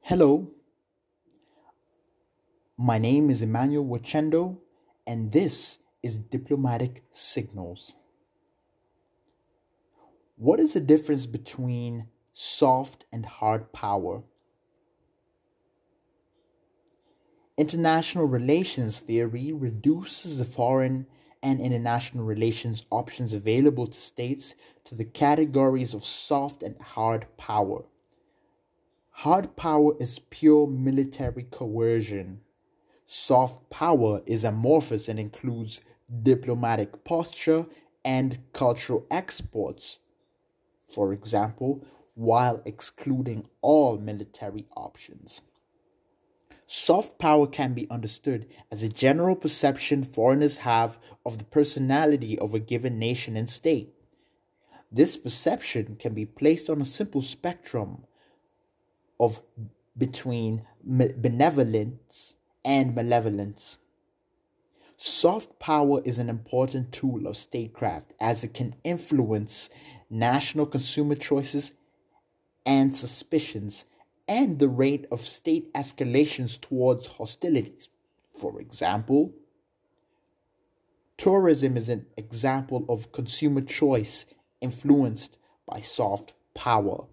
Hello, my name is Emmanuel Wachendo, and this is Diplomatic Signals. What is the difference between soft and hard power? International relations theory reduces the foreign and international relations options available to states to the categories of soft and hard power. Hard power is pure military coercion. Soft power is amorphous and includes diplomatic posture and cultural exports, for example, while excluding all military options. Soft power can be understood as a general perception foreigners have of the personality of a given nation and state. This perception can be placed on a simple spectrum of between benevolence and malevolence. Soft power is an important tool of statecraft as it can influence national consumer choices and suspicions and the rate of state escalations towards hostilities. For example, tourism is an example of consumer choice influenced by soft power.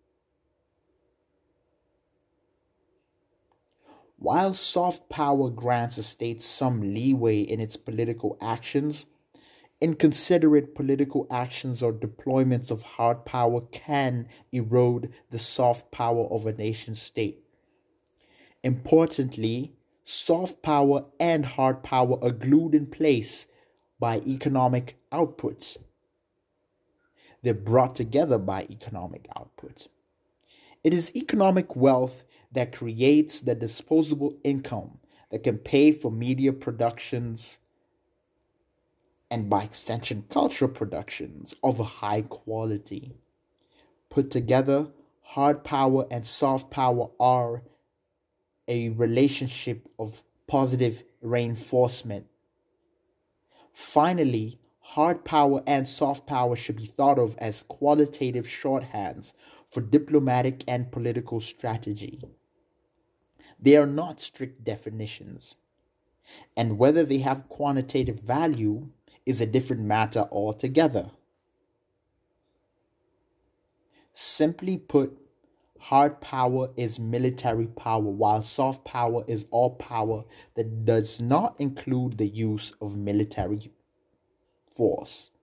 While soft power grants a state some leeway in its political actions, inconsiderate political actions or deployments of hard power can erode the soft power of a nation state. Importantly, soft power and hard power are glued in place by economic output. They're brought together by economic output. It is economic wealth that creates the disposable income that can pay for media productions and, by extension, cultural productions of a high quality. Put together, hard power and soft power are a relationship of positive reinforcement. Finally, hard power and soft power should be thought of as qualitative shorthands for diplomatic and political strategy. They are not strict definitions, and whether they have quantitative value is a different matter altogether. Simply put, hard power is military power, while soft power is all power that does not include the use of military force.